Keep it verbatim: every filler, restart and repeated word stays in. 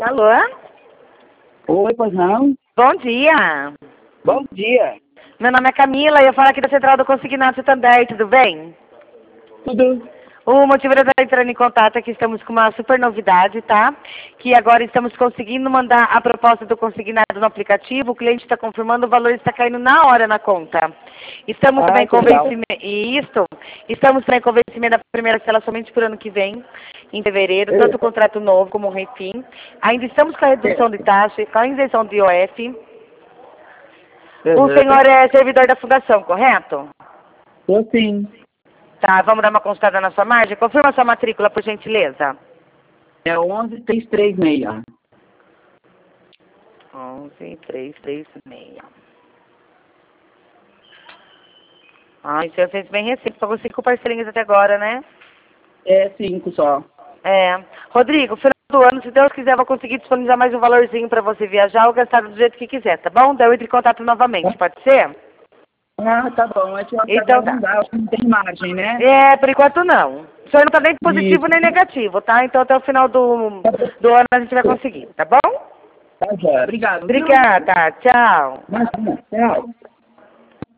Alô? Oi, pois não? Bom dia. Bom dia. Meu nome é Camila e eu falo aqui da Central do Consignado também, tudo bem? Tudo? O motivo de eu estar entrando em contato é que estamos com uma super novidade, tá? Que agora estamos conseguindo mandar a proposta do consignado no aplicativo, o cliente está confirmando, o valor está caindo na hora na conta. Estamos Ah, também que com legal. vencimento, isso, estamos também com vencimento da primeira parcela somente por ano que vem, em fevereiro, tanto o contrato novo como o refim. Ainda estamos com a redução de taxa, com a isenção de I O F. O Uhum. senhor é servidor da fundação, correto? Tô sim. Tá, vamos dar uma consultada na sua margem? Confirma sua matrícula, por gentileza. É onze três três seis. onze, três, três, seis. Ai, o senhor fez bem recente, pagou cinco parcelinhas até agora, né? É cinco só. É. Rodrigo, final do ano, se Deus quiser, eu vou conseguir disponibilizar mais um valorzinho pra você viajar ou gastar do jeito que quiser, tá bom? Daí eu entro em contato novamente, pode ser? Ah, tá bom. É que eu Então agora tá. não dá, acho que não tem margem, né? É, por enquanto não. O senhor não tá nem positivo Isso. nem negativo, tá? Então até o final do, do ano a gente vai conseguir, tá bom? Tá, já. Obrigado, viu? Obrigada, tchau. Imagina. Tchau.